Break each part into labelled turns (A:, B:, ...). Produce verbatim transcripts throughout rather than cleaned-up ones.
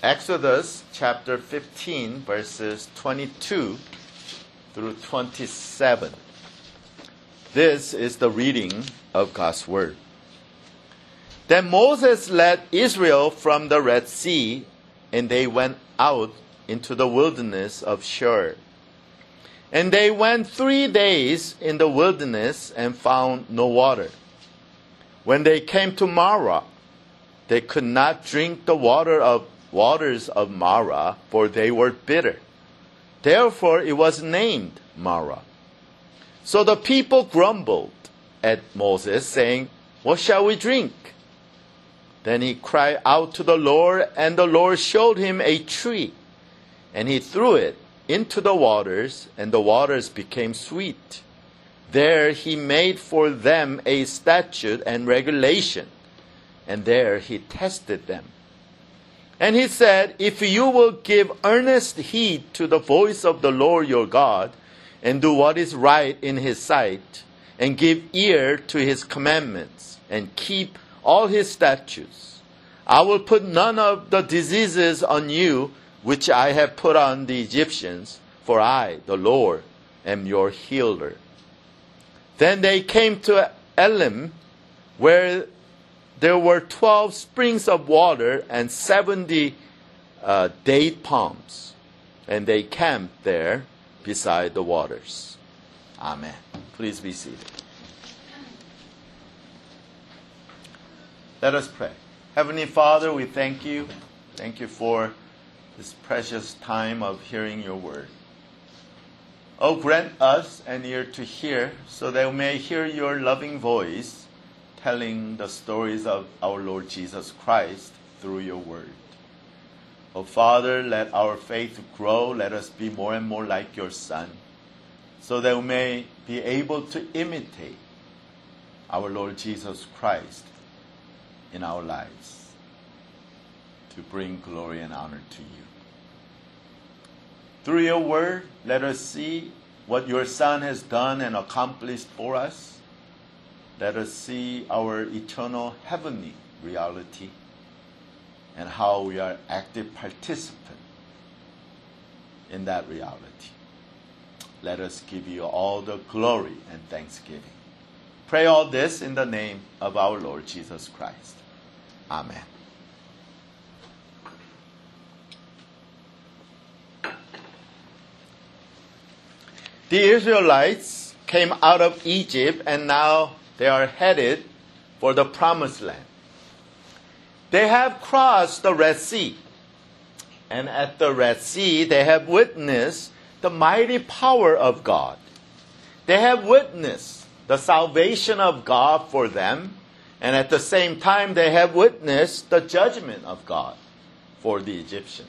A: Exodus chapter fifteen, verses twenty-two through twenty-seven. This is the reading of God's Word. Then Moses led Israel from the Red Sea, and they went out into the wilderness of Shur. And they went three days in the wilderness and found no water. When they came to Marah, they could not drink the water of waters of Marah, for they were bitter. Therefore it was named Marah. So the people grumbled at Moses, saying, "What shall we drink?" Then he cried out to the Lord, and the Lord showed him a tree, and he threw it into the waters, and the waters became sweet. There he made for them a statute and regulation, and there he tested them. And he said, "If you will give earnest heed to the voice of the Lord your God, and do what is right in his sight, and give ear to his commandments, and keep all his statutes, I will put none of the diseases on you which I have put on the Egyptians, for I, the Lord, am your healer." Then they came to Elim, where there were twelve springs of water and seventy uh, date palms, and they camped there beside the waters. Amen. Please be seated. Let us pray. Heavenly Father, we thank you. Thank you for this precious time of hearing your word. Oh, grant us an ear to hear, so that we may hear your loving voice telling the stories of our Lord Jesus Christ through your word. Oh, Father, let our faith grow. Let us be more and more like your Son, so that we may be able to imitate our Lord Jesus Christ in our lives, to bring glory and honor to you. Through your word, let us see what your Son has done and accomplished for us. Let us see our eternal heavenly reality and how we are active participants in that reality. Let us give you all the glory and thanksgiving. Pray all this in the name of our Lord Jesus Christ. Amen. The Israelites came out of Egypt, and now they are headed for the Promised Land. They have crossed the Red Sea, and at the Red Sea they have witnessed the mighty power of God. They have witnessed the salvation of God for them, and at the same time they have witnessed the judgment of God for the Egyptians.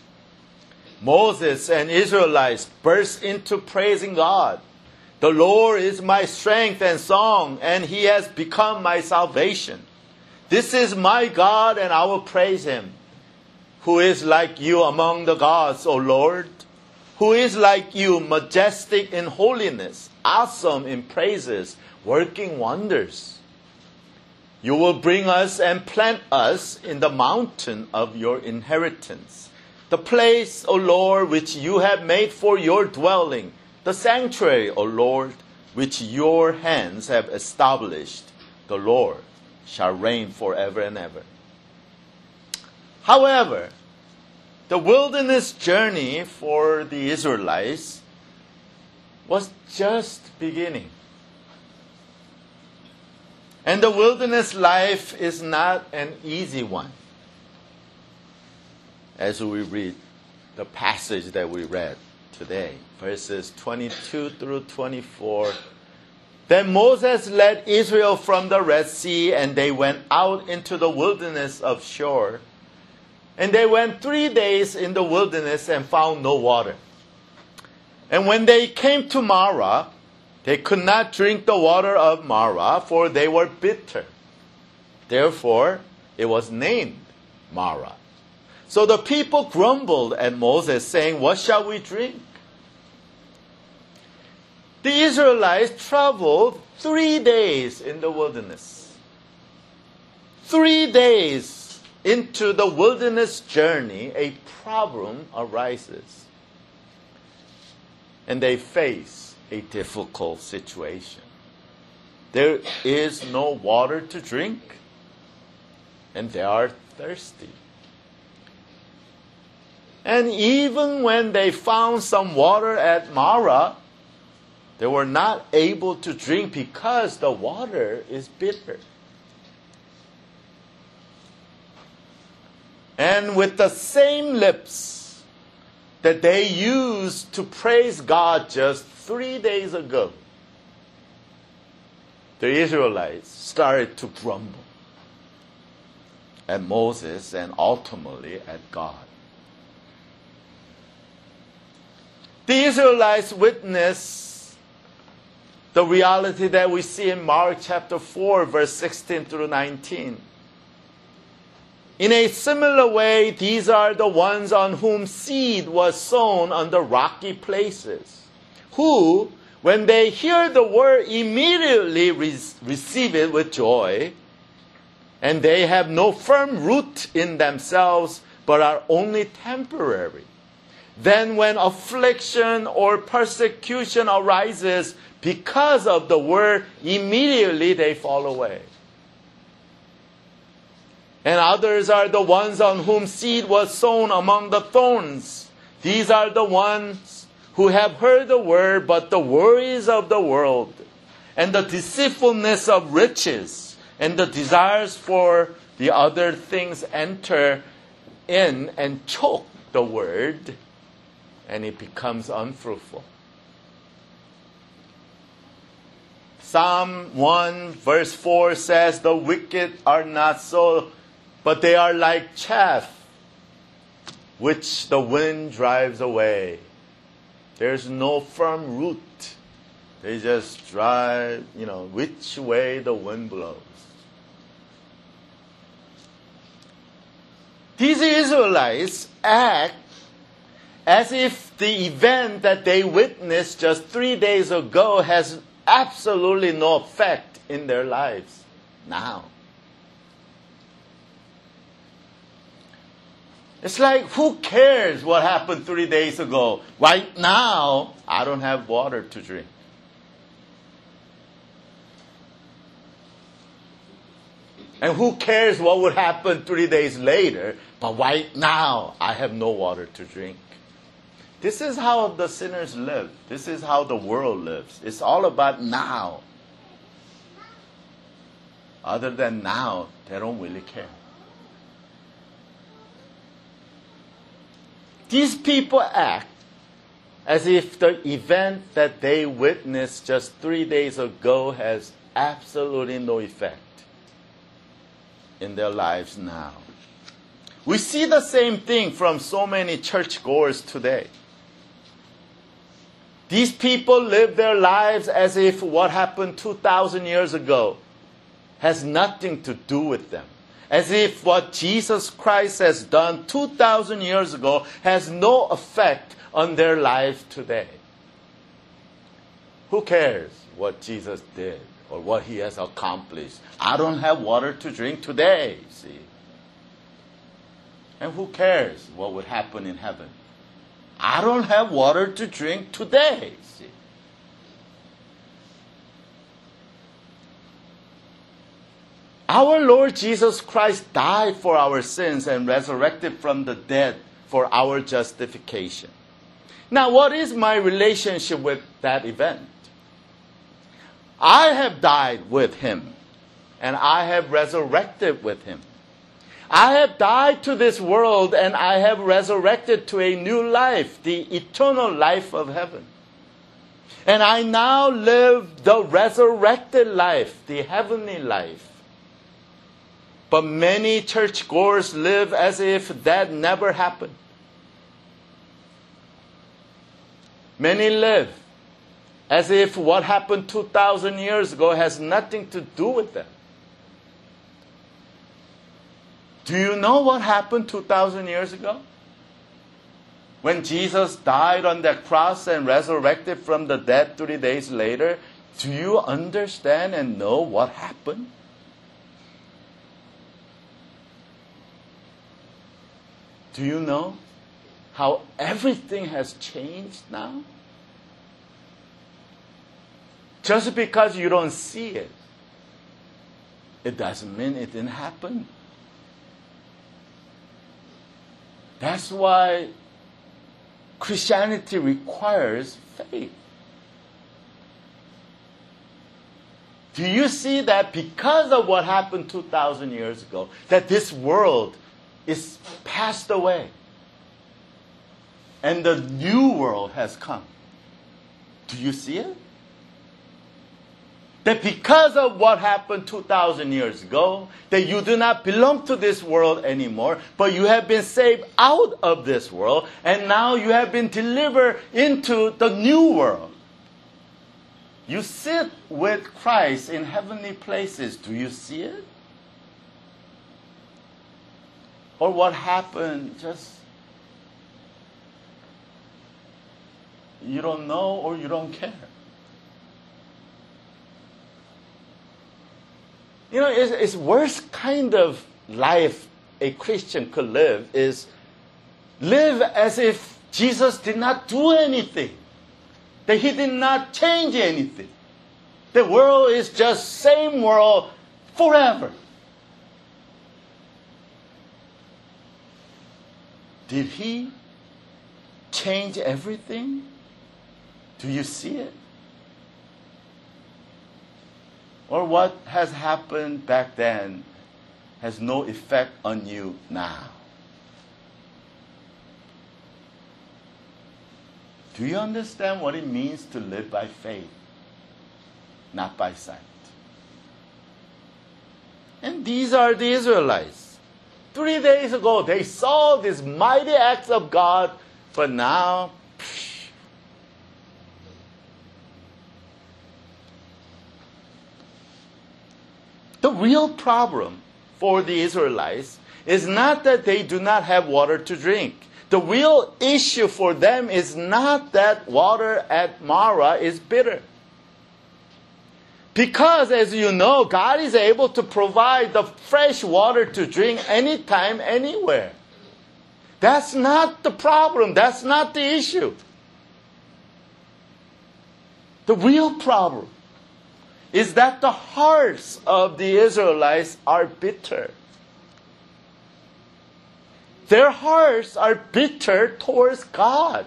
A: Moses and Israelites burst into praising God. "The Lord is my strength and song, and he has become my salvation. This is my God, and I will praise him. Who is like you among the gods, O Lord? Who is like you, majestic in holiness, awesome in praises, working wonders? You will bring us and plant us in the mountain of your inheritance, the place, O Lord, which you have made for your dwelling, the sanctuary, O Lord, which your hands have established. The Lord shall reign forever and ever." However, the wilderness journey for the Israelites was just beginning. And the wilderness life is not an easy one, as we read the passage that we read today, verses twenty-two through twenty-four. Then Moses led Israel from the Red Sea, and they went out into the wilderness of Shur. And they went three days in the wilderness and found no water. And when they came to Marah, they could not drink the water of Marah, for they were bitter. Therefore, it was named Marah. So the people grumbled at Moses, saying, "What shall we drink?" The Israelites traveled three days in the wilderness. Three days into the wilderness journey, a problem arises. And they face a difficult situation. There is no water to drink, and they are thirsty. And even when they found some water at Marah, they were not able to drink because the water is bitter. And with the same lips that they used to praise God just three days ago, the Israelites started to grumble at Moses and ultimately at God. The Israelites witnessed the reality that we see in Mark chapter four, verse sixteen through nineteen. In a similar way, these are the ones on whom seed was sown on the rocky places, who, when they hear the word, immediately re- receive it with joy, and they have no firm root in themselves, but are only temporary. Then when affliction or persecution arises because of the word, immediately they fall away. And others are the ones on whom seed was sown among the thorns. These are the ones who have heard the word, but the worries of the world and the deceitfulness of riches and the desires for the other things enter in and choke the word, and it becomes unfruitful. Psalm one verse four says, "The wicked are not so, but they are like chaff, which the wind drives away." There's no firm root. They just drive, you know, which way the wind blows. These Israelites act as if the event that they witnessed just three days ago has absolutely no effect in their lives now. It's like, who cares what happened three days ago? Right now, I don't have water to drink. And who cares what would happen three days later? But right now, I have no water to drink. This is how the sinners live. This is how the world lives. It's all about now. Other than now, they don't really care. These people act as if the event that they witnessed just three days ago has absolutely no effect in their lives now. We see the same thing from so many churchgoers today. These people live their lives as if what happened two thousand years ago has nothing to do with them. As if what Jesus Christ has done two thousand years ago has no effect on their life today. Who cares what Jesus did or what he has accomplished? I don't have water to drink today, see. And who cares what would happen in heaven? I don't have water to drink today, see. Our Lord Jesus Christ died for our sins and resurrected from the dead for our justification. Now, what is my relationship with that event? I have died with him, and I have resurrected with him. I have died to this world, and I have resurrected to a new life, the eternal life of heaven. And I now live the resurrected life, the heavenly life. But many churchgoers live as if that never happened. Many live as if what happened two thousand years ago has nothing to do with them. Do you know what happened two thousand years ago? When Jesus died on that cross and resurrected from the dead three days later, do you understand and know what happened? Do you know how everything has changed now? Just because you don't see it, it doesn't mean it didn't happen. That's why Christianity requires faith. Do you see that because of what happened two thousand years ago, that this world is passed away and the new world has come? Do you see it? That because of what happened two thousand years ago, that you do not belong to this world anymore, but you have been saved out of this world, and now you have been delivered into the new world. You sit with Christ in heavenly places. Do you see it? Or what happened, just you don't know or you don't care. You know, it's, it's worst kind of life a Christian could live is live as if Jesus did not do anything. That he did not change anything. The world is just same world forever. Did he change everything? Do you see it? Or what has happened back then has no effect on you now? Do you understand what it means to live by faith, not by sight? And these are the Israelites. Three days ago, they saw these mighty acts of God, but now, psh, the real problem for the Israelites is not that they do not have water to drink. The real issue for them is not that water at Marah is bitter. Because, as you know, God is able to provide the fresh water to drink anytime, anywhere. That's not the problem. That's not the issue. The real problem is that the hearts of the Israelites are bitter. Their hearts are bitter towards God.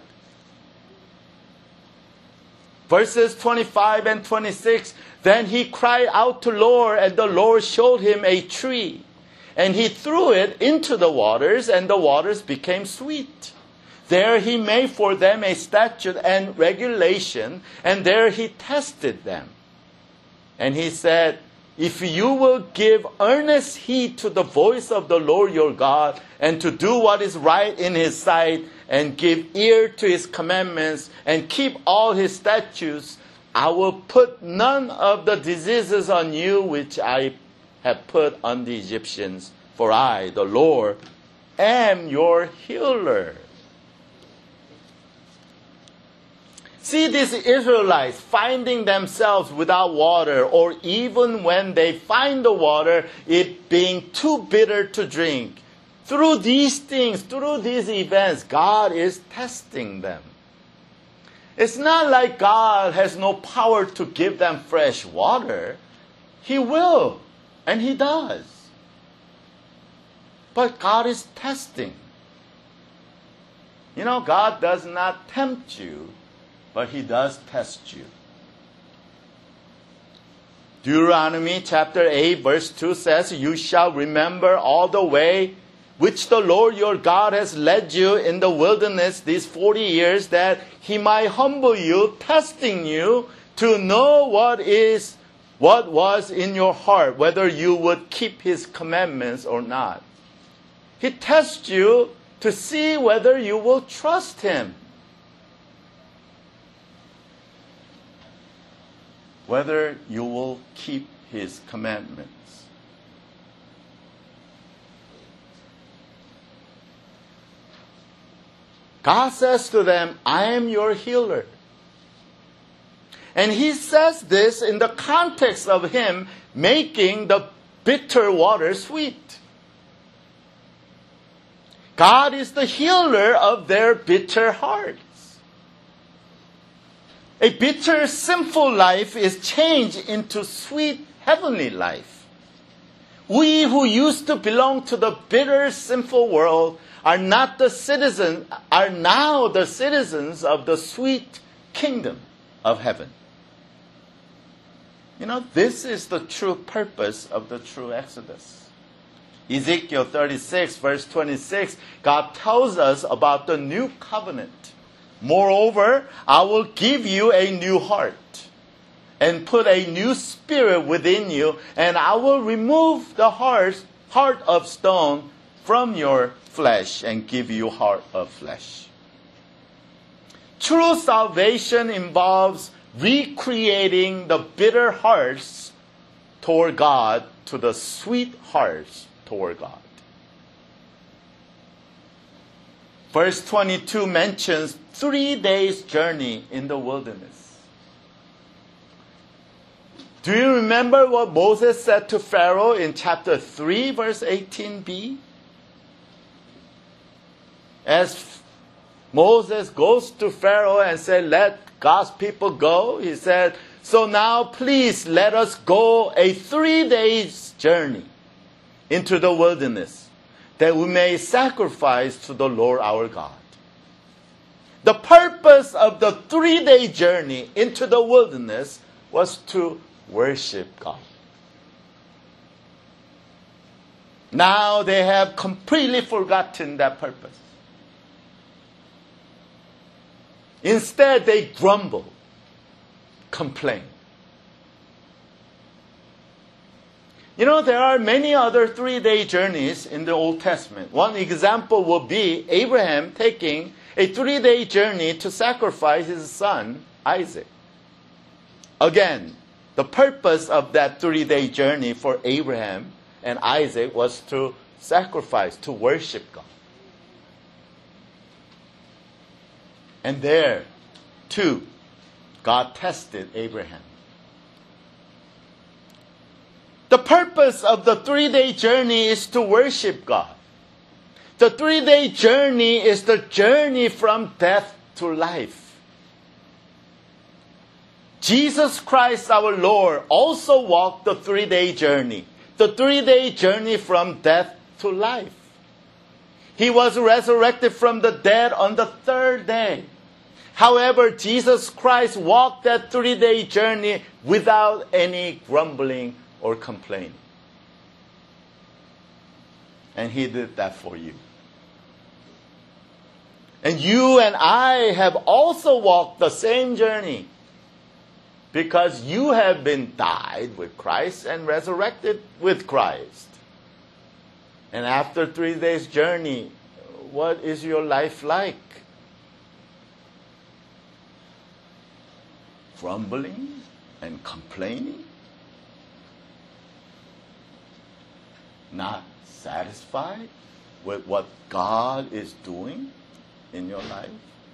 A: Verses twenty-five and twenty-six, then he cried out to the Lord, and the Lord showed him a tree. And he threw it into the waters, and the waters became sweet. There he made for them a statute and regulation, and there he tested them. And he said, if you will give earnest heed to the voice of the Lord your God, and to do what is right in his sight, and give ear to his commandments, and keep all his statutes, I will put none of the diseases on you which I have put on the Egyptians, for I, the Lord, am your healer. See these Israelites finding themselves without water, or even when they find the water, it being too bitter to drink. Through these things, through these events, God is testing them. It's not like God has no power to give them fresh water. He will, and he does. But God is testing. You know, God does not tempt you, but he does test you. Deuteronomy chapter eight verse two says, you shall remember all the way which the Lord your God has led you in the wilderness these forty years, that he might humble you, testing you to know what is, what was in your heart, whether you would keep his commandments or not. He tests you to see whether you will trust him. Whether you will keep his commandments. God says to them, I am your healer. And he says this in the context of him making the bitter water sweet. God is the healer of their bitter hearts. A bitter, sinful life is changed into sweet, heavenly life. We who used to belong to the bitter, sinful world are not the citizens, are now the citizens of the sweet kingdom of heaven. You know, this is the true purpose of the true Exodus. Ezekiel thirty-six, verse twenty-six, God tells us about the new covenant. Moreover, I will give you a new heart and put a new spirit within you, and I will remove the heart, heart of stone from your flesh and give you heart of flesh. True salvation involves recreating the bitter hearts toward God to the sweet hearts toward God. Verse twenty-two mentions three days' journey in the wilderness. Do you remember what Moses said to Pharaoh in chapter three, verse eighteen b? As Moses goes to Pharaoh and said, let God's people go, he said, so now please let us go a three days journey into the wilderness, that we may sacrifice to the Lord our God. The purpose of the three-day journey into the wilderness was to worship God. Now they have completely forgotten that purpose. Instead, they grumble, complain. You know, there are many other three-day journeys in the Old Testament. One example would be Abraham taking a three-day journey to sacrifice his son, Isaac. Again, the purpose of that three-day journey for Abraham and Isaac was to sacrifice, to worship God. And there, too, God tested Abraham. The purpose of the three-day journey is to worship God. The three-day journey is the journey from death to life. Jesus Christ our Lord also walked the three-day journey, the three-day journey from death to life. He was resurrected from the dead on the third day. However, Jesus Christ walked that three-day journey without any grumbling or complaining. And He did that for you. And you and I have also walked the same journey, because you have been died with Christ and resurrected with Christ. And after three days' journey, what is your life like? Grumbling and complaining? Not satisfied with what God is doing in your life?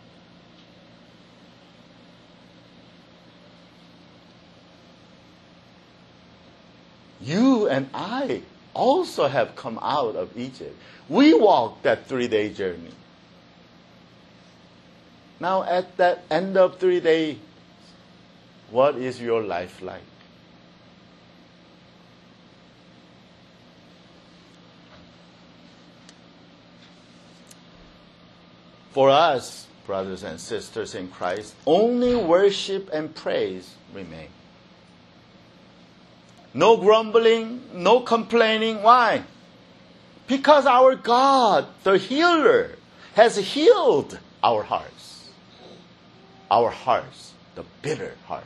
A: You and I also have come out of Egypt. We walked that three-day journey. Now at that end of three days, what is your life like? For us, brothers and sisters in Christ, only worship and praise remain. No grumbling, no complaining. Why? Because our God, the healer, has healed our hearts. Our hearts, the bitter hearts.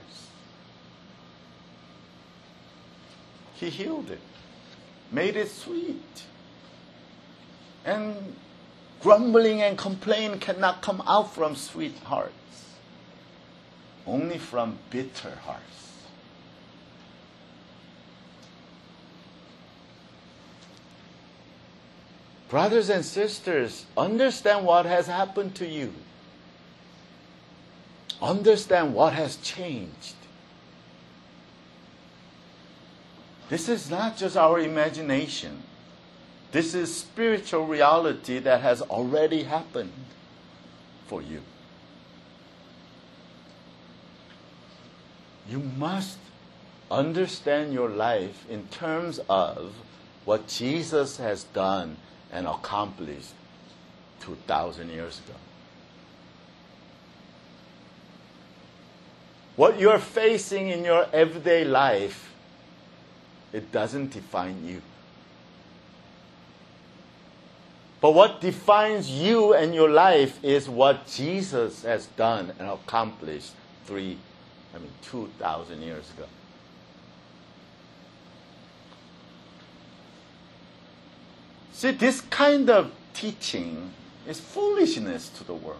A: He healed it, made it sweet. And grumbling and complaining cannot come out from sweet hearts, only from bitter hearts. Brothers and sisters, understand what has happened to you. Understand what has changed. This is not just our imagination. This is spiritual reality that has already happened for you. You must understand your life in terms of what Jesus has done and accomplished two thousand years ago. What you're facing in your everyday life, it doesn't define you. But what defines you and your life is what Jesus has done and accomplished three, I mean, two thousand years ago. See, this kind of teaching is foolishness to the world.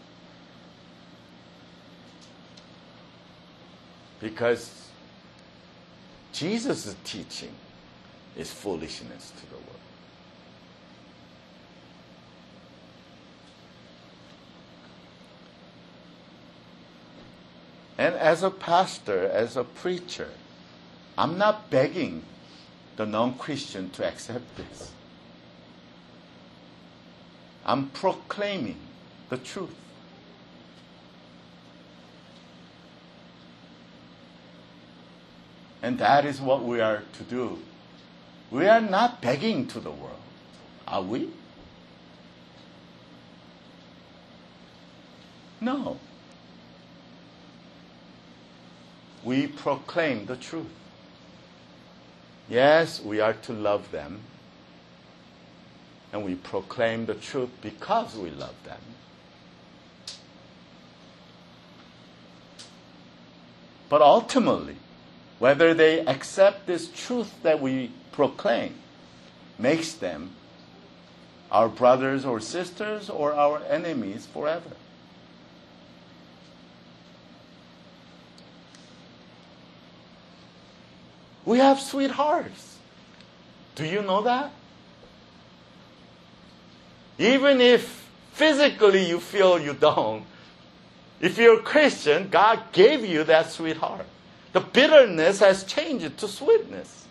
A: Because Jesus' teaching is foolishness to the world. And as a pastor, as a preacher, I'm not begging the non-Christian to accept this. I'm proclaiming the truth. And that is what we are to do. We are not begging to the world, are we? No. We proclaim the truth. Yes, we are to love them. And we proclaim the truth because we love them. But ultimately, whether they accept this truth that we proclaim makes them our brothers or sisters or our enemies forever. We have sweethearts. Do you know that? Even if physically you feel you don't, if you're a Christian, God gave you that sweetheart. The bitterness has changed to sweetness.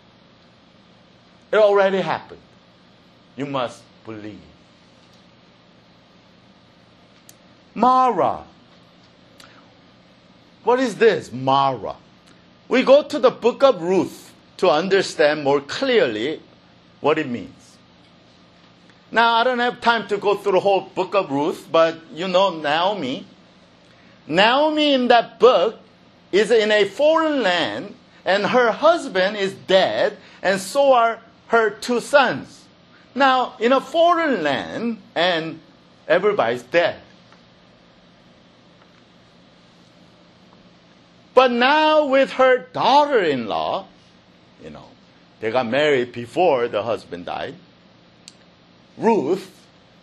A: It already happened. You must believe. Mara. What is this, Mara? We go to the book of Ruth to understand more clearly what it means. Now, I don't have time to go through the whole book of Ruth, but you know Naomi. Naomi in that book is in a foreign land, and her husband is dead, and so are her two sons. Now, in a foreign land, and everybody's dead. But now with her daughter-in-law, you know, they got married before the husband died, Ruth,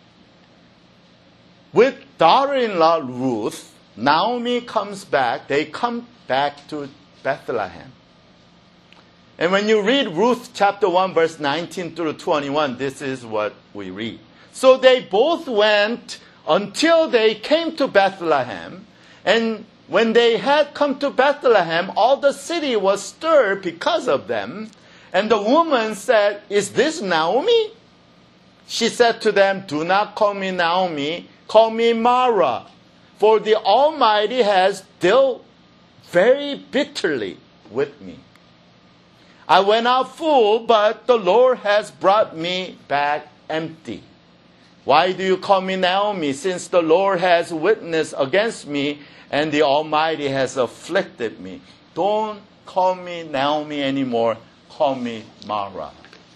A: with daughter-in-law Ruth, Naomi comes back, they come back to Bethlehem. And when you read Ruth chapter one, verse nineteen through twenty-one, this is what we read. So they both went until they came to Bethlehem. And when they had come to Bethlehem, all the city was stirred because of them. And the woman said, "Is this Naomi?" She said to them, "Do not call me Naomi, call me Mara. For the Almighty has dealt very bitterly with me. I went out full, but the Lord has brought me back empty. Why do you call me Naomi, since the Lord has witnessed against me and the Almighty has afflicted me? Don't call me Naomi anymore. Call me Mara."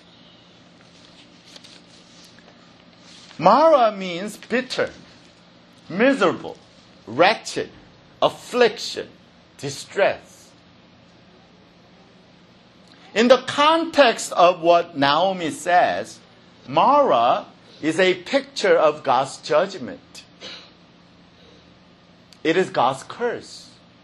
A: Mara means bitter, miserable, wretched, affliction, distress. In the context of what Naomi says, Mara is a picture of God's judgment. It is God's curse.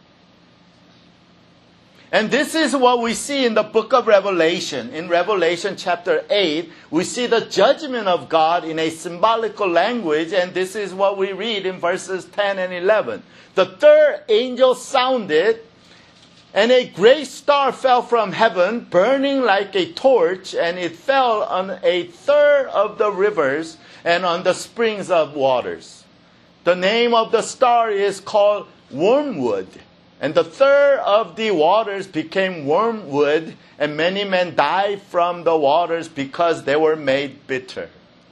A: And this is what we see in the book of Revelation. In Revelation chapter eight, we see the judgment of God in a symbolical language, and this is what we read in verses ten and eleven. The third angel sounded, And a great star fell from heaven, burning like a torch, and it fell on a third of the rivers and on the springs of waters. The name of the star is called Wormwood. And the third of the waters became wormwood, and many men died from the waters because they were made bitter.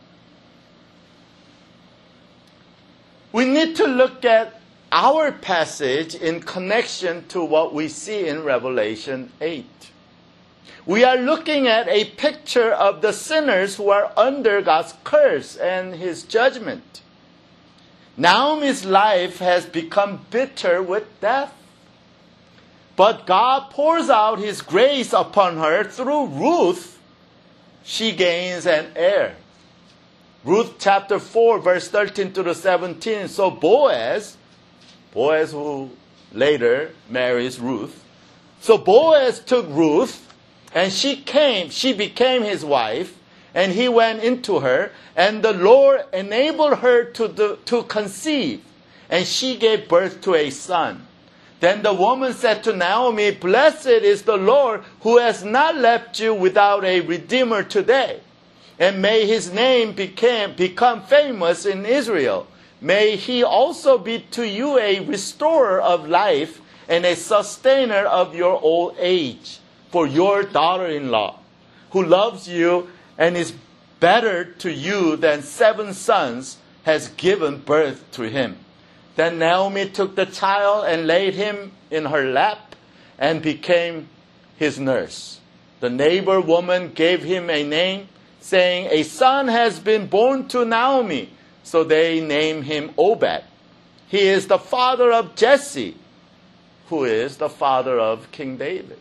A: We need to look at our passage in connection to what we see in Revelation eight. We are looking at a picture of the sinners who are under God's curse and His judgment. Naomi's life has become bitter with death. But God pours out His grace upon her through Ruth. She gains an heir. Ruth chapter four, verse thirteen to seventeen. So Boaz, Boaz who later marries Ruth. So Boaz took Ruth, and she came, she became his wife, and he went into her, and the Lord enabled her to, do, to conceive, and she gave birth to a son. Then the woman said to Naomi, "Blessed is the Lord who has not left you without a redeemer today. And may his name became, become famous in Israel. May he also be to you a restorer of life and a sustainer of your old age. For your daughter-in-law, who loves you and is better to you than seven sons, has given birth to him." Then Naomi took the child and laid him in her lap and became his nurse. The neighbor woman gave him a name, saying, "A son has been born to Naomi." So they named him Obed. He is the father of Jesse, who is the father of King David.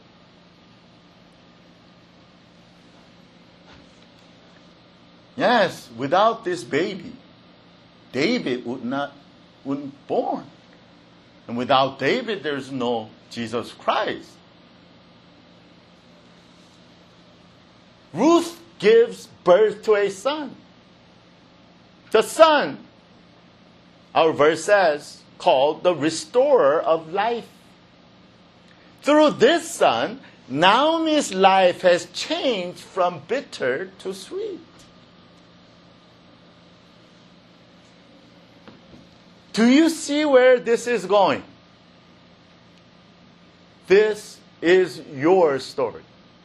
A: Yes, without this baby, David would not wouldn't be born. And without David, there's no Jesus Christ. Ruth gives birth to a son. The son, our verse says, called the restorer of life. Through this son, Naomi's life has changed from bitter to sweet. Do you see where this is going? This is your story.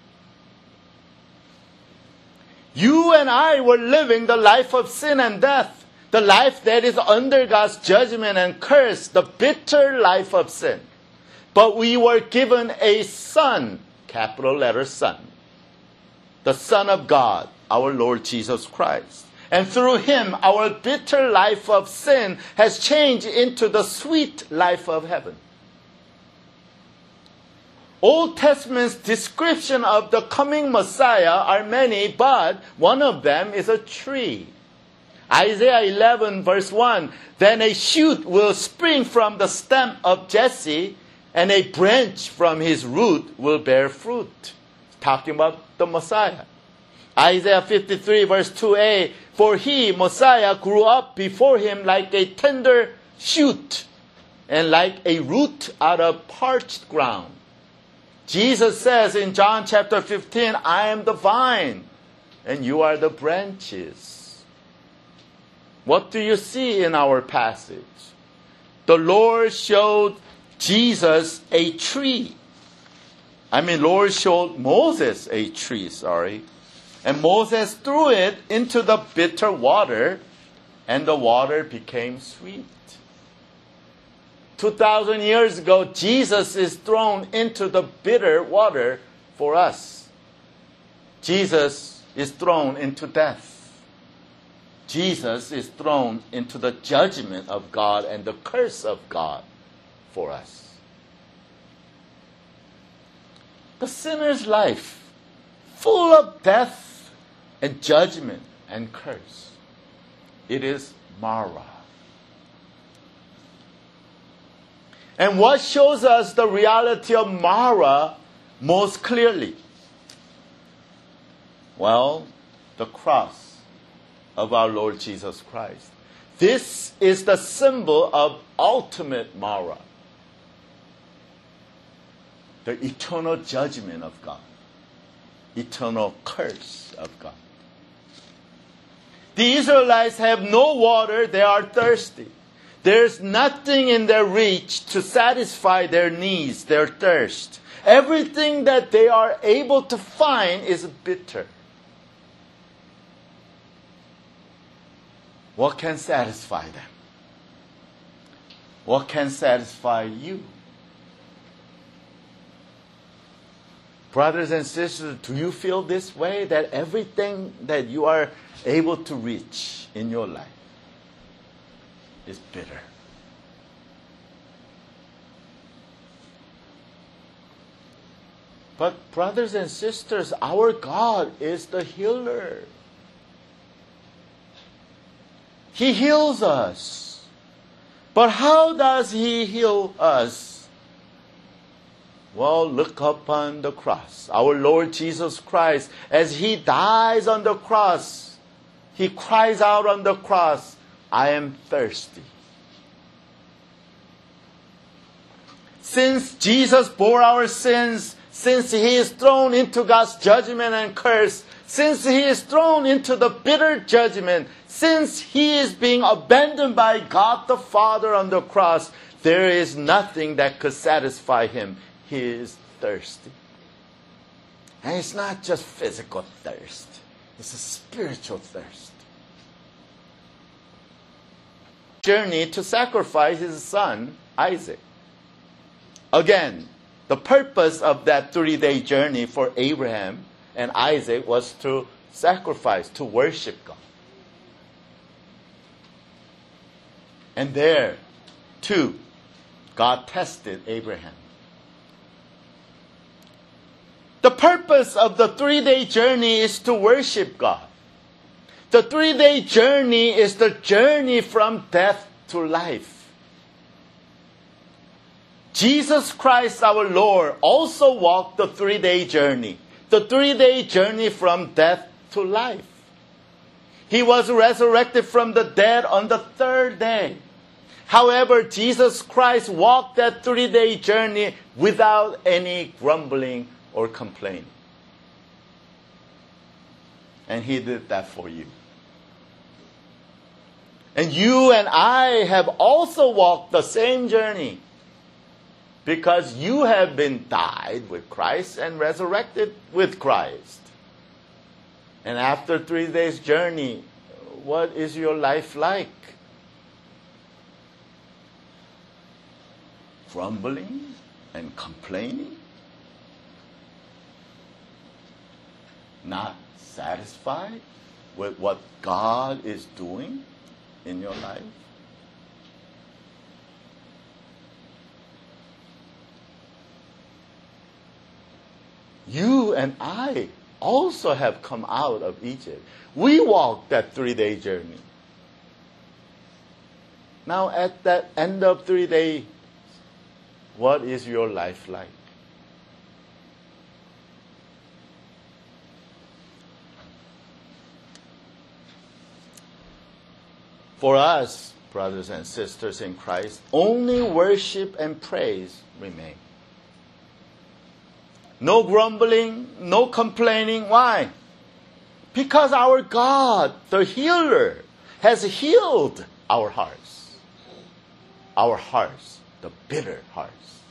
A: You and I were living the life of sin and death, the life that is under God's judgment and curse, the bitter life of sin. But we were given a son, capital letter Son, the Son of God, our Lord Jesus Christ. And through him, our bitter life of sin has changed into the sweet life of heaven. Old Testament's description of the coming Messiah are many, but one of them is a tree. Isaiah eleven verse one, "Then a shoot will spring from the stem of Jesse, and a branch from his root will bear fruit." Talking about the Messiah. Isaiah fifty-three verse two a, "For he, Messiah, grew up before him like a tender shoot, and like a root out of parched ground." Jesus says in John chapter fifteen, "I am the vine, and you are the branches." What do you see in our passage? The Lord showed Jesus a tree. I mean, Lord showed Moses a tree, sorry. And Moses threw it into the bitter water, and the water became sweet. Two thousand years ago, Jesus is thrown into the bitter water for us. Jesus is thrown into death. Jesus is thrown into the judgment of God and the curse of God for us. The sinner's life, full of death and judgment and curse. It is Mara. And what shows us the reality of Mara most clearly? Well, the cross of our Lord Jesus Christ. This is the symbol of ultimate Mara. the eternal judgment of God, eternal curse of God. The Israelites have no water, they are thirsty. There's nothing in their reach to satisfy their needs, their thirst. Everything that they are able to find is bitter. What can satisfy them? What can satisfy you? Brothers and sisters, do you feel this way? That everything that you are able to reach in your life is bitter. But brothers and sisters, our God is the healer. He heals us. But how does He heal us? Well, look upon the cross. Our Lord Jesus Christ, as He dies on the cross, He cries out on the cross, I am thirsty. Since Jesus bore our sins, since He is thrown into God's judgment and curse, since He is thrown into the bitter judgment, since He is being abandoned by God the Father on the cross, there is nothing that could satisfy Him. He is thirsty. And it's not just physical thirst. It's a spiritual thirst. Journey to sacrifice His son, Isaac. Again, the purpose of that three-day journey for Abraham and Isaac was to sacrifice, to worship God. And there, too, God tested Abraham. The purpose of the three-day journey is to worship God. The three-day journey is the journey from death to life. Jesus Christ our Lord also walked the three-day journey. The three-day journey from death to life. He was resurrected from the dead on the third day. However, Jesus Christ walked that three-day journey without any grumbling or complaining. And He did that for you. And you and I have also walked the same journey. Because you have been died with Christ and resurrected with Christ. And after three days' journey, what is your life like? Grumbling and complaining? Not satisfied with what God is doing in your life? You and I also have come out of Egypt. We walked that three-day journey. Now at that end of three days, what is your life like? For us, brothers and sisters in Christ, only worship and praise remain. No grumbling, no complaining. Why? Because our God, the healer, has healed our hearts. Our hearts, the bitter hearts.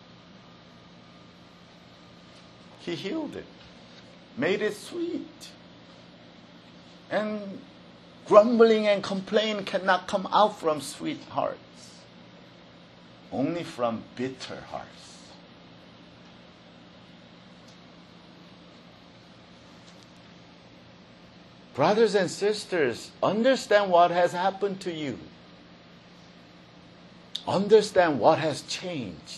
A: He healed it, made it sweet. And grumbling and complaining cannot come out from sweet hearts, only from bitter hearts. Brothers and sisters, understand what has happened to you. Understand what has changed.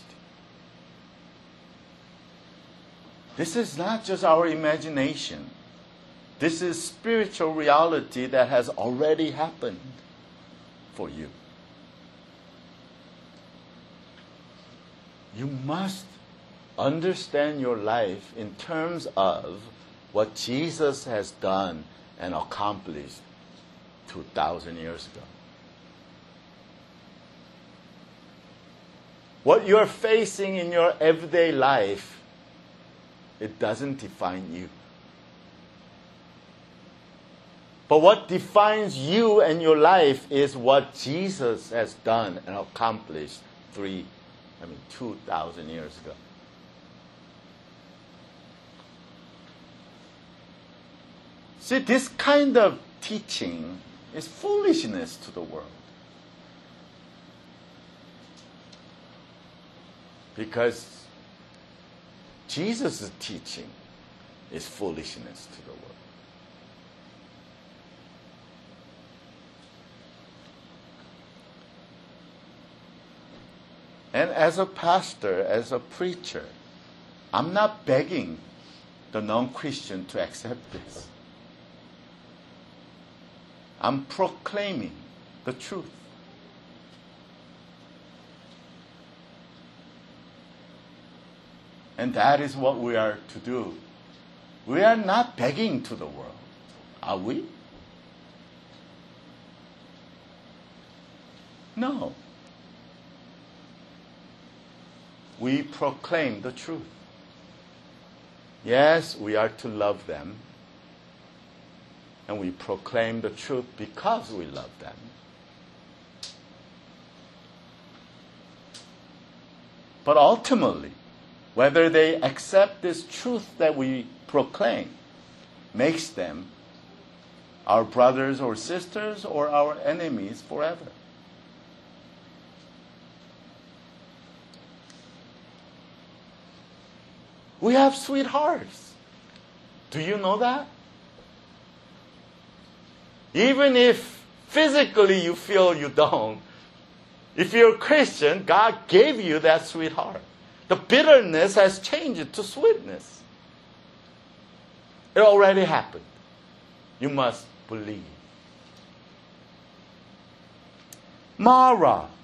A: This is not just our imagination. This is spiritual reality that has already happened for you. You must understand your life in terms of what Jesus has done and accomplished two thousand years ago. what you're facing in your everyday life, it doesn't define you. But what defines you and your life is what Jesus has done and accomplished three, I mean, two thousand years ago. See, this kind of teaching is foolishness to the world. Because Jesus' teaching is foolishness to the world. And as a pastor, as a preacher, I'm not begging the non-Christian to accept this. I'm proclaiming the truth. And that is what we are to do. We are not begging to the world, are we? No. We proclaim the truth. Yes, we are to love them. And we proclaim the truth because we love them. But ultimately, whether they accept this truth that we proclaim makes them our brothers or sisters or our enemies forever. We have sweethearts. Do you know that? Even if physically you feel you don't, if you're a Christian, God gave you that sweetheart. The bitterness has changed to sweetness. It already happened. You must believe. Mara.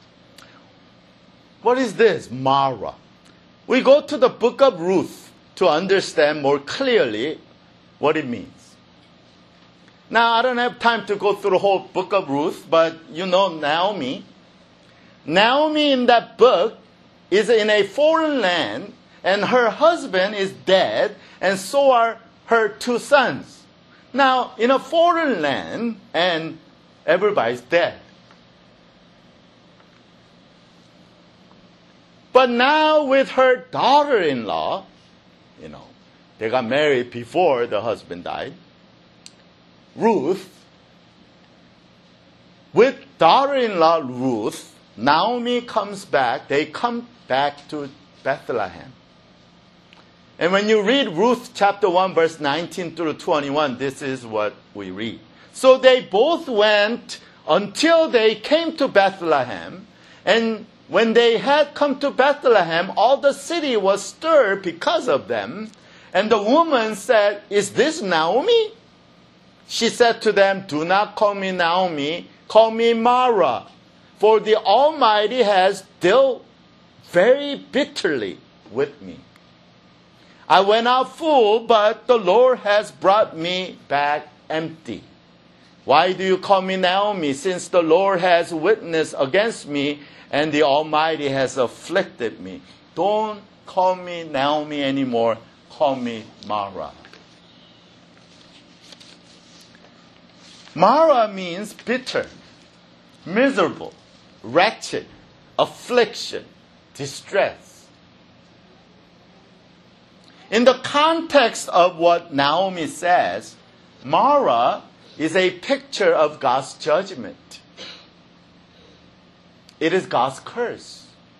A: What is this, Mara? We go to the book of Ruth to understand more clearly what it means. Now, I don't have time to go through the whole book of Ruth, but you know Naomi. Naomi in that book is in a foreign land, and her husband is dead, and so are her two sons. Now, in a foreign land, and everybody's dead. But now with her daughter-in-law, you know, they got married before the husband died, Ruth, with daughter-in-law Ruth, Naomi comes back, they come back to Bethlehem. And when you read Ruth chapter one, verse nineteen through twenty-one, this is what we read. So they both went until they came to Bethlehem, and when they had come to Bethlehem, all the city was stirred because of them. And the woman said, "Is this Naomi?" She said to them, "Do not call me Naomi, call me Mara, for the Almighty has dealt very bitterly with me. I went out full, but the Lord has brought me back empty. Why do you call me Naomi, since the Lord has witnessed against me, and the Almighty has afflicted me? Don't call me Naomi anymore, call me Mara." Mara means bitter, miserable, wretched, affliction, distress. In the context of what Naomi says, Mara is a picture of God's judgment. It is God's curse.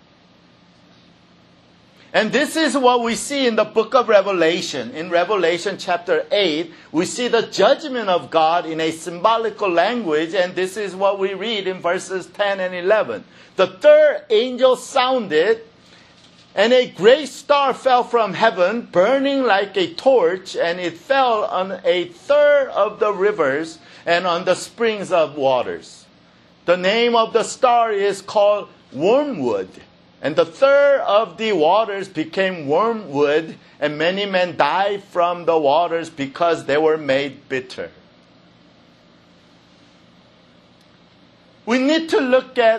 A: And this is what we see in the book of Revelation. In Revelation chapter eight, we see the judgment of God in a symbolical language, and this is what we read in verses ten and eleven. The third angel sounded, and a great star fell from heaven, burning like a torch, and it fell on a third of the rivers and on the springs of waters. The name of the star is called Wormwood. And the third of the waters became wormwood, and many men died from the waters because they were made bitter. We need to look at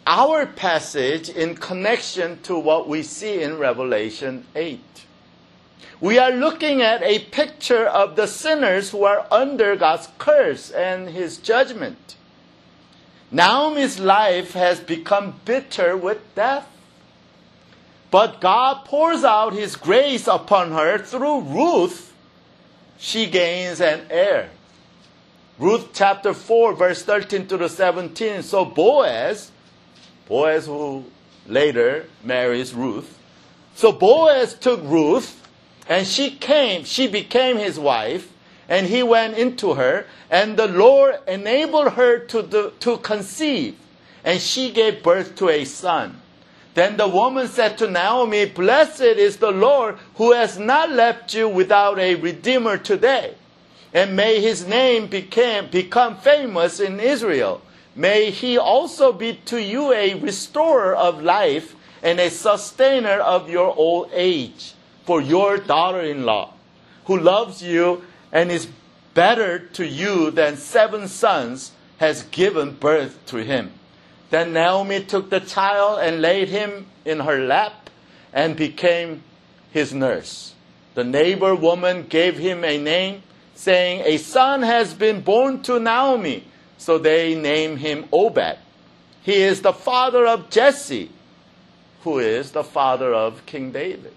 A: our passage in connection to what we see in Revelation eight. We are looking at a picture of the sinners who are under God's curse and His judgment. Naomi's life has become bitter with death. But God pours out His grace upon her through Ruth. She gains an heir. Ruth chapter four, verse thirteen to seventeen. So Boaz, Boaz who later marries Ruth. So Boaz took Ruth, and she came, she became his wife, and he went into her, and the Lord enabled her to, do, to conceive, and she gave birth to a son. Then the woman said to Naomi, "Blessed is the Lord who has not left you without a redeemer today. And may his name became, become famous in Israel. May he also be to you a restorer of life and a sustainer of your old age. For your daughter-in-law, who loves you and is better to you than seven sons, has given birth to him." Then Naomi took the child and laid him in her lap and became his nurse. The neighbor woman gave him a name, saying, "A son has been born to Naomi." So they named him Obed. He is the father of Jesse, who is the father of King David.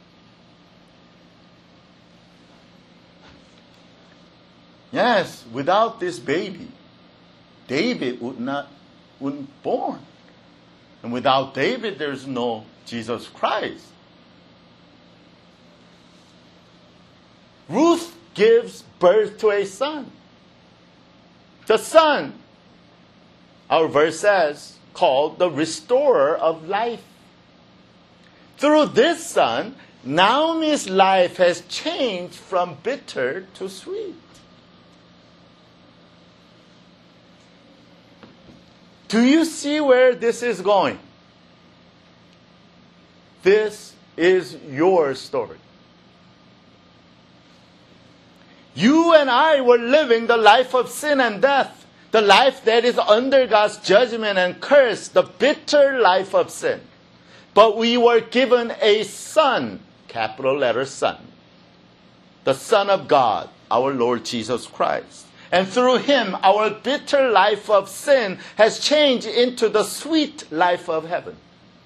A: Yes, without this baby, David would not wouldn't born. And without David, there's no Jesus Christ. Ruth gives birth to a son. The son, our verse says, called the restorer of life. Through this son, Naomi's life has changed from bitter to sweet. Do you see where this is going? This is your story. You and I were living the life of sin and death, the life that is under God's judgment and curse, the bitter life of sin. But we were given a son, capital letter Son, the Son of God, our Lord Jesus Christ. And through him, our bitter life of sin has changed into the sweet life of heaven.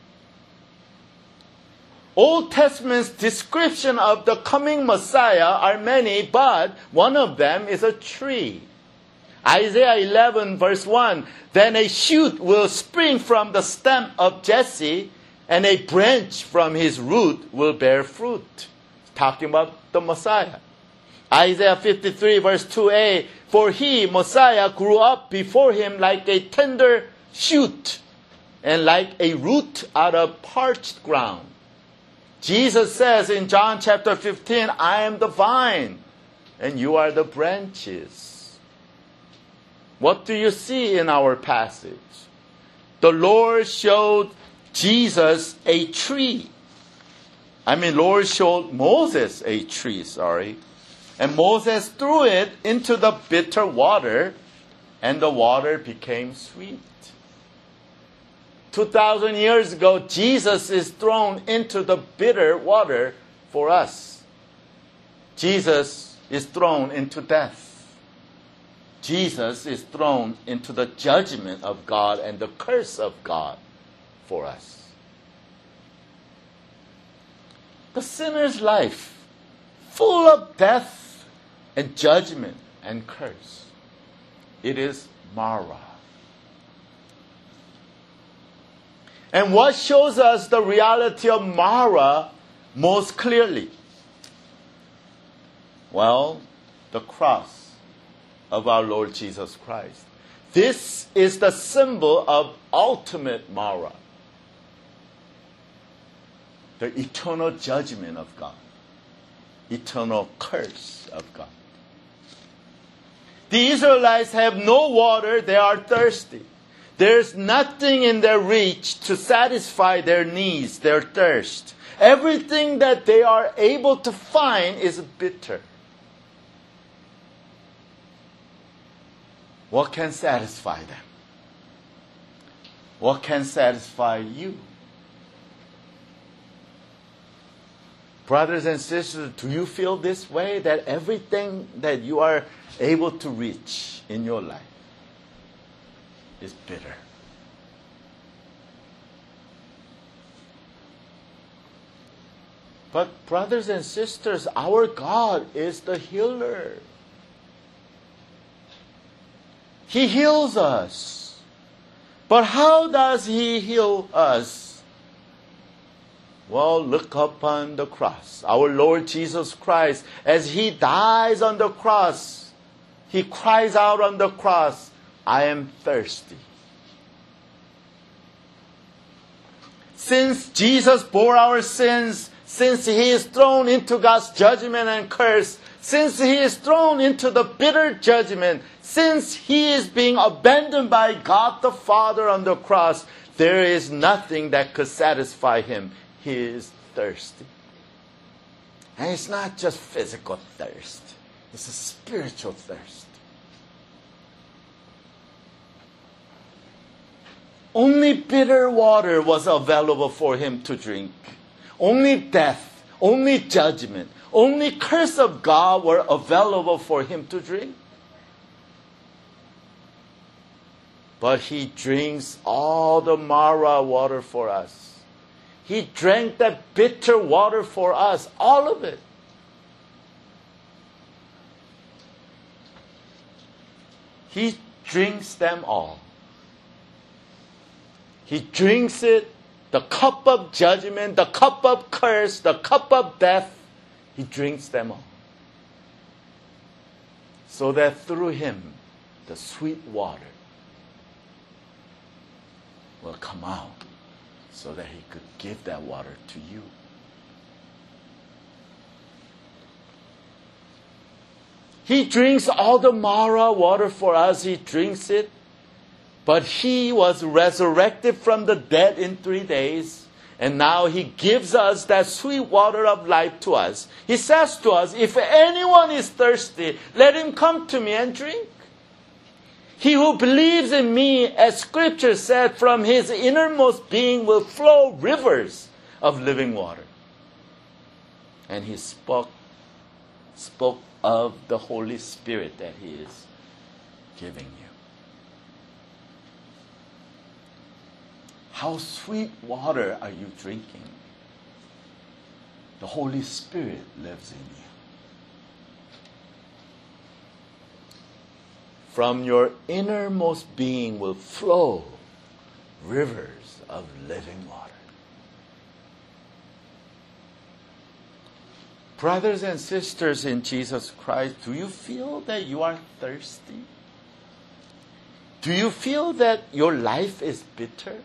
A: Old Testament's description of the coming Messiah are many, but one of them is a tree. Isaiah eleven verse one, "Then a shoot will spring from the stem of Jesse, and a branch from his root will bear fruit." Talking about the Messiah. Isaiah fifty-three verse two a, "For he, Messiah, grew up before him like a tender shoot, and like a root out of parched ground." Jesus says in John chapter fifteen, "I am the vine, and you are the branches." What do you see in our passage? The Lord showed Jesus a tree. I mean, Lord showed Moses a tree, sorry. And Moses threw it into the bitter water, and the water became sweet. Two thousand years ago, Jesus is thrown into the bitter water for us. Jesus is thrown into death. Jesus is thrown into the judgment of God and the curse of God for us. The sinner's life, full of death and judgment and curse. It is Mara. And what shows us the reality of Mara most clearly? Well, the cross of our Lord Jesus Christ. This is the symbol of ultimate Mara, the eternal judgment of God, eternal curse of God. The Israelites have no water, they are thirsty. There's nothing in their reach to satisfy their needs, their thirst. Everything that they are able to find is bitter. What can satisfy them? What can satisfy you? Brothers and sisters, do you feel this way? That everything that you are able to reach in your life is bitter? But brothers and sisters, our God is the healer. He heals us. But how does He heal us? Well, look upon the cross. Our Lord Jesus Christ, as He dies on the cross, He cries out on the cross, I am thirsty. Since Jesus bore our sins, since He is thrown into God's judgment and curse, since He is thrown into the bitter judgment, since He is being abandoned by God the Father on the cross, there is nothing that could satisfy Him. He is thirsty. And it's not just physical thirst. It's a spiritual thirst. Only bitter water was available for Him to drink. Only death, only judgment, only curse of God were available for Him to drink. But He drinks all the Mara water for us. He drank that bitter water for us, all of it. He drinks them all. He drinks it, the cup of judgment, the cup of curse, the cup of death. He drinks them all. So that through Him, the sweet water will come out, so that He could give that water to you. He drinks all the Mara water for us. He drinks it. But He was resurrected from the dead in three days. And now He gives us that sweet water of life to us. He says to us, if anyone is thirsty, let him come to me and drink. He who believes in me, as Scripture said, from his innermost being will flow rivers of living water. And He spoke, spoke of the Holy Spirit that He is giving you. How sweet water are you drinking? The Holy Spirit lives in you. From your innermost being will flow rivers of living water. Brothers and sisters in Jesus Christ, do you feel that you are thirsty? Do you feel that your life is bitter?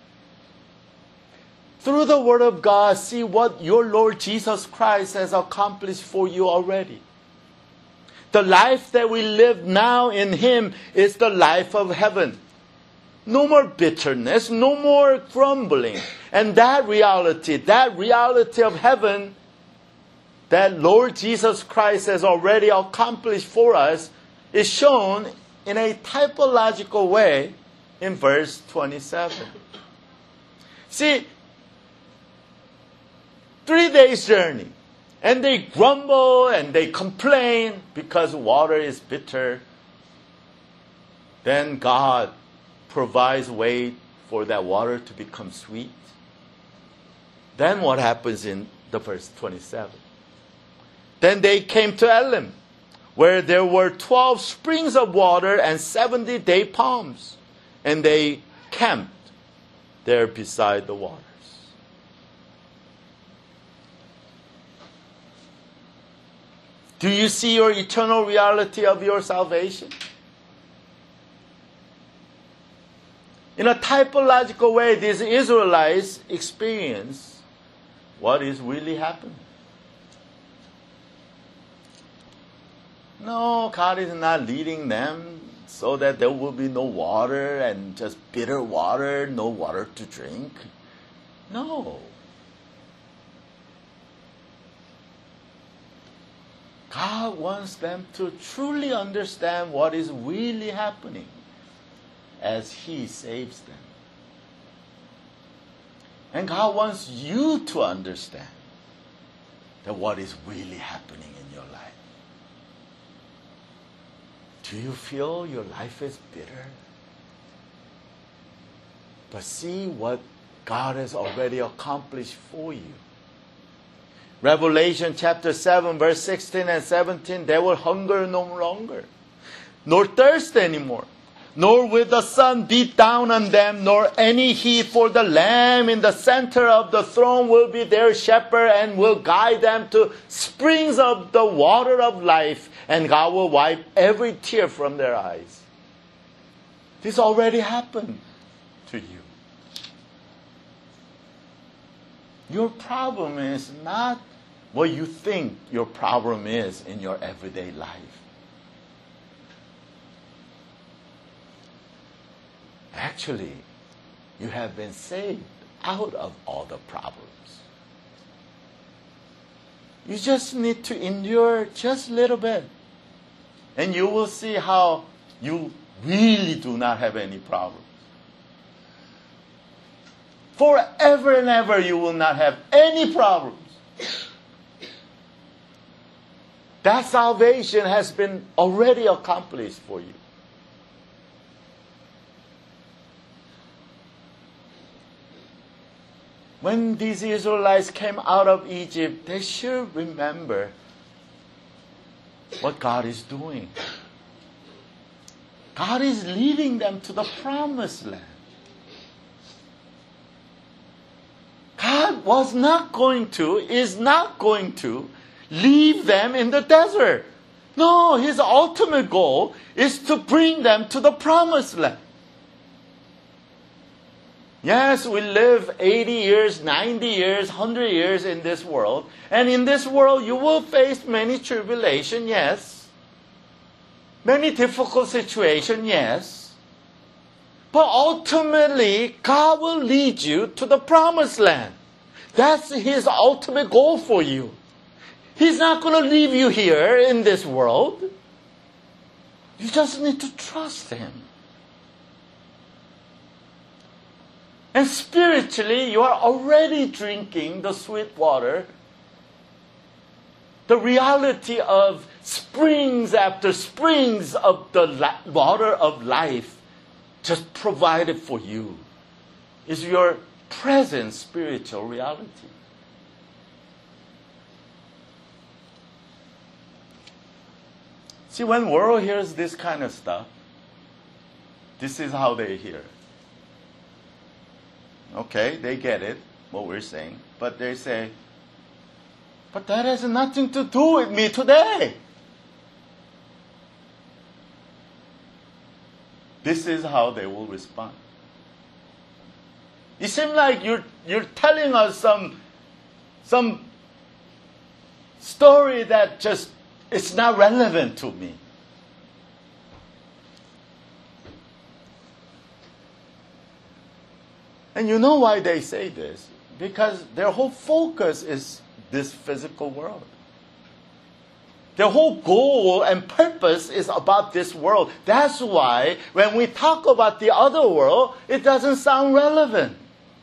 A: Through the Word of God, see what your Lord Jesus Christ has accomplished for you already. The life that we live now in Him is the life of heaven. No more bitterness, no more grumbling. And that reality, that reality of heaven, that Lord Jesus Christ has already accomplished for us, is shown in a typological way in verse twenty-seven. See, three days journey. And they grumble and they complain because water is bitter. Then God provides way for that water to become sweet. Then what happens in the verse twenty-seven? Then they came to Elim, where there were twelve springs of water and seventy date palms. And they camped there beside the water. Do you see your eternal reality of your salvation? In a typological way, these Israelites experience what is really happening. No, God is not leading them so that there will be no water and just bitter water, no water to drink. No. God wants them to truly understand what is really happening as He saves them. And God wants you to understand that what is really happening in your life. Do you feel your life is bitter? But see what God has already accomplished for you. Revelation chapter seven, verse sixteen and seventeen, they will hunger no longer, nor thirst anymore, nor will the sun beat down on them, nor any heat, for the Lamb in the center of the throne will be their shepherd and will guide them to springs of the water of life, and God will wipe every tear from their eyes. This already happened to you. Your problem is not what you think your problem is in your everyday life. Actually, you have been saved out of all the problems. You just need to endure just a little bit. And you will see how you really do not have any problems. Forever and ever you will not have any problems. That salvation has been already accomplished for you. When these Israelites came out of Egypt, they should remember what God is doing. God is leading them to the promised land. God was not going to, is not going to leave them in the desert. No, His ultimate goal is to bring them to the promised land. Yes, we live eighty years, ninety years, one hundred years in this world. And in this world, you will face many tribulation, yes. Many difficult situations, yes. But ultimately, God will lead you to the promised land. That's His ultimate goal for you. He's not going to leave you here in this world. You just need to trust Him. And spiritually, you are already drinking the sweet water. The reality of springs after springs of the water of life just provided for you is your present spiritual reality. See, when the world hears this kind of stuff, this is how they hear it. Okay, they get it, what we're saying. But they say, but that has nothing to do with me today. This is how they will respond. It seems like you're, you're telling us some, some story that just is not relevant to me. And you know why they say this? Because their whole focus is this physical world. Their whole goal and purpose is about this world. That's why when we talk about the other world, it doesn't sound relevant.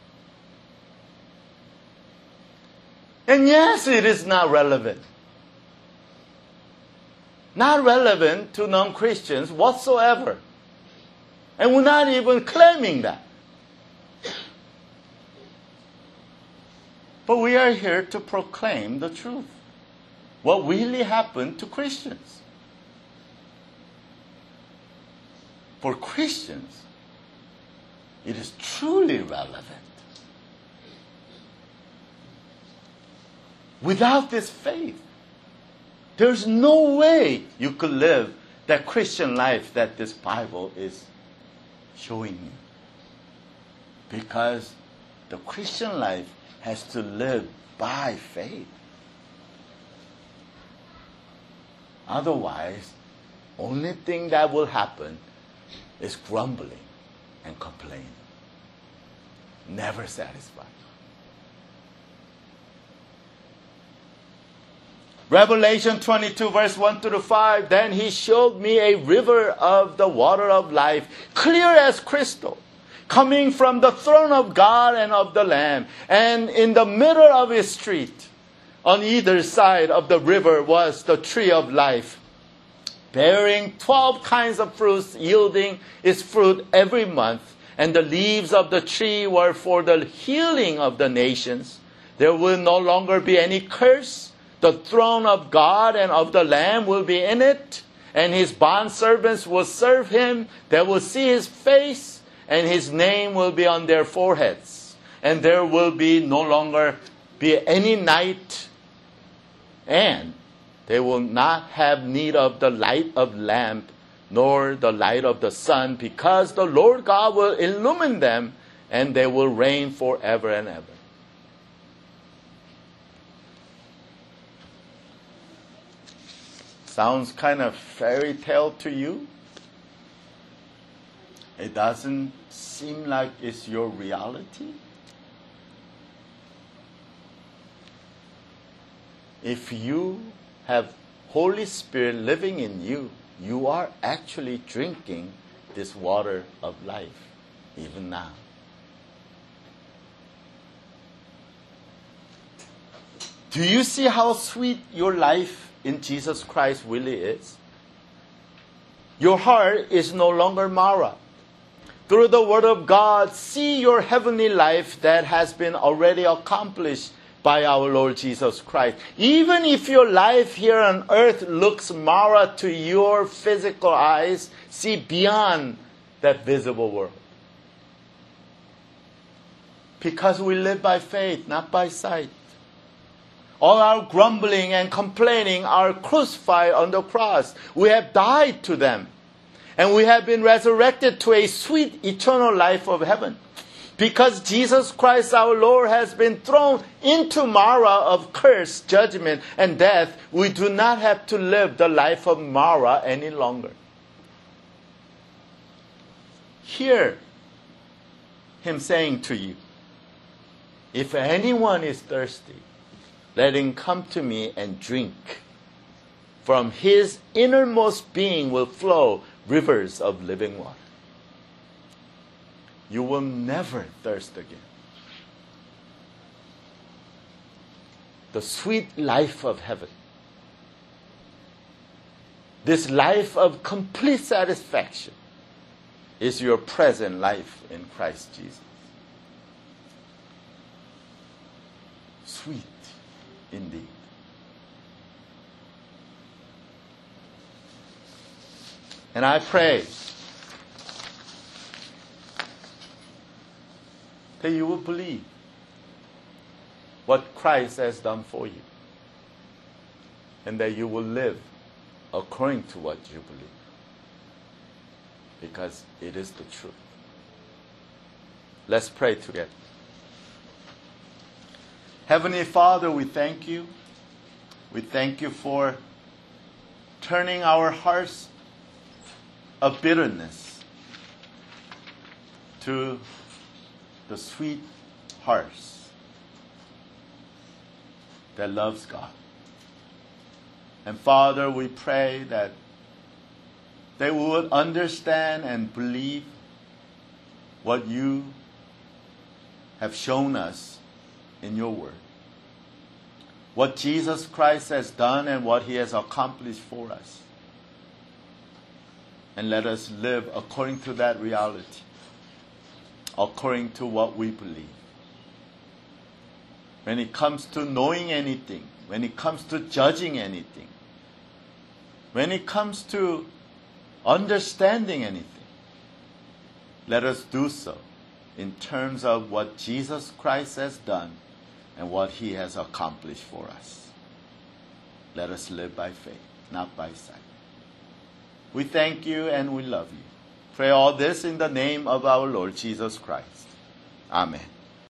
A: And yes, it is not relevant. Not relevant to non-Christians whatsoever. And we're not even claiming that. But we are here to proclaim the truth. What really happened to Christians. For Christians, it is truly relevant. Without this faith, there's no way you could live that Christian life that this Bible is showing you. Because the Christian life has to live by faith. Otherwise, only thing that will happen is grumbling and complaining. Never satisfied. Revelation twenty-two, verse one through five, then He showed me a river of the water of life, clear as crystal, coming from the throne of God and of the Lamb. And in the middle of his street, on either side of the river, was the tree of life, bearing twelve kinds of fruits, yielding its fruit every month. And the leaves of the tree were for the healing of the nations. There will no longer be any curse. The throne of God and of the Lamb will be in it, and his bondservants will serve him. They will see his face, and his name will be on their foreheads. And there will be no longer be any night, and they will not have need of the light of lamp, nor the light of the sun, because the Lord God will illumine them, and they will reign forever and ever. Sounds kind of fairy tale to you? It doesn't seem like it's your reality? If you have Holy Spirit living in you, you are actually drinking this water of life, even now. Do you see how sweet your life in Jesus Christ really is? Your heart is no longer Mara. Through the Word of God, see your heavenly life that has been already accomplished by our Lord Jesus Christ. Even if your life here on earth looks Mara to your physical eyes, see beyond that visible world. Because we live by faith, not by sight. All our grumbling and complaining are crucified on the cross. We have died to them. And we have been resurrected to a sweet eternal life of heaven. Because Jesus Christ our Lord has been thrown into Mara of curse, judgment, and death, we do not have to live the life of Mara any longer. Hear him saying to you, if anyone is thirsty, let him come to me and drink. From his innermost being will flow rivers of living water. You will never thirst again. The sweet life of heaven. This life of complete satisfaction is your present life in Christ Jesus. Sweet indeed. And I pray that you will believe what Christ has done for you, and that you will live according to what you believe, because it is the truth. Let's pray together. Heavenly Father, we thank you. We thank you for turning our hearts of bitterness to the sweet hearts that loves God. And Father, we pray that they would understand and believe what you have shown us in your word. What Jesus Christ has done and what he has accomplished for us. And let us live according to that reality, according to what we believe. When it comes to knowing anything, when it comes to judging anything, when it comes to understanding anything, let us do so in terms of what Jesus Christ has done and what he has accomplished for us. Let us live by faith, not by sight. We thank you and we love you. Pray all this in the name of our Lord Jesus Christ. Amen.